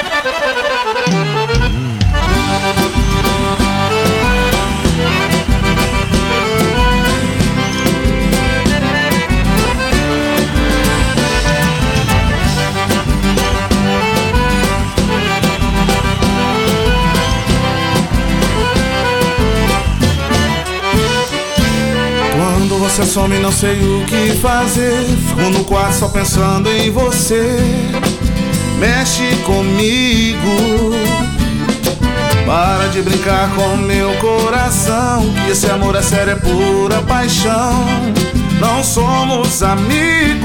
Você some, não sei o que fazer. Fico no quarto só pensando em você. Mexe comigo, para de brincar com meu coração, que esse amor é sério, é pura paixão. Não somos amigos,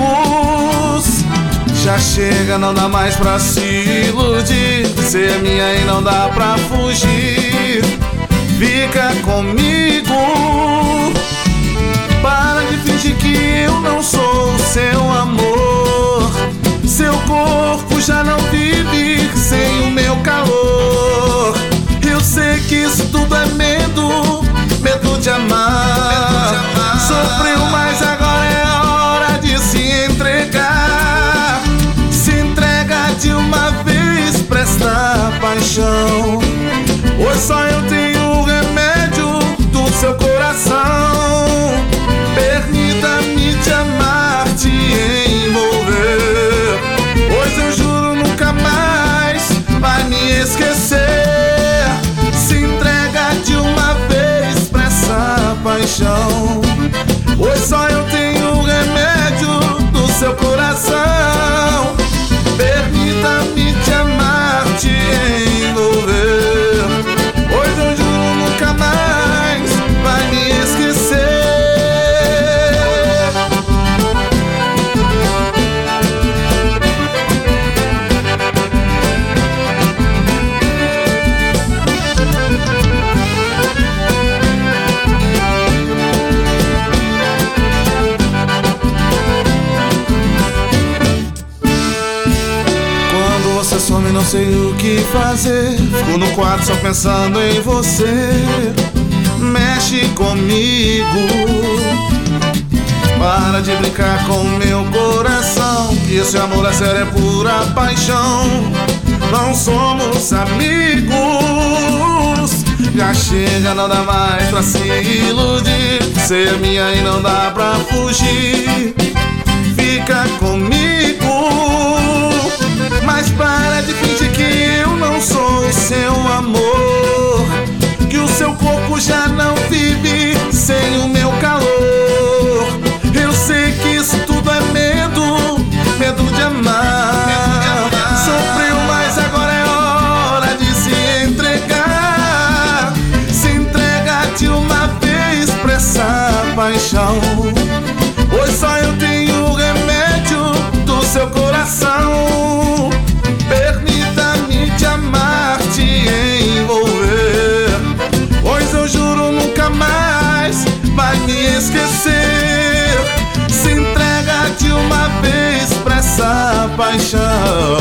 já chega, não dá mais pra se iludir. Você é minha e não dá pra fugir. Fica comigo, para de fingir que eu não sou seu amor. Seu corpo já não vive sem o meu calor. Eu sei que isso tudo é medo, medo de amar. Sofreu, mas agora é hora de se entregar. Se entrega de uma vez pra esta paixão. Hoje só eu tenho o remédio do seu coração. Permita-me te amar, te envolver. Hoje eu juro nunca mais vai me esquecer. Se entrega de uma vez pra essa paixão. Hoje só eu tenho o remédio do seu coração. Permita-me te amar, te envolver. Hoje eu juro nunca mais vai me esquecer. Some, não sei o que fazer. Fico no quarto só pensando em você. Mexe comigo, para de brincar com meu coração, que esse amor é sério, é pura paixão. Não somos amigos, já chega, não dá mais pra se iludir. Você é minha e não dá pra fugir. Fica comigo, mas para de fingir que eu não sou seu amor, que o seu corpo já não vive sem o meu calor. Eu sei que isso tudo é medo, medo de amar. Sofreu, mas agora é hora de se entregar. Se entrega de uma vez pra essa paixão. Hoje só eu tenho o remédio do seu coração. Permita-me te amar, te envolver. Hoje eu juro nunca mais vai me esquecer. Se entrega de uma vez pra essa paixão.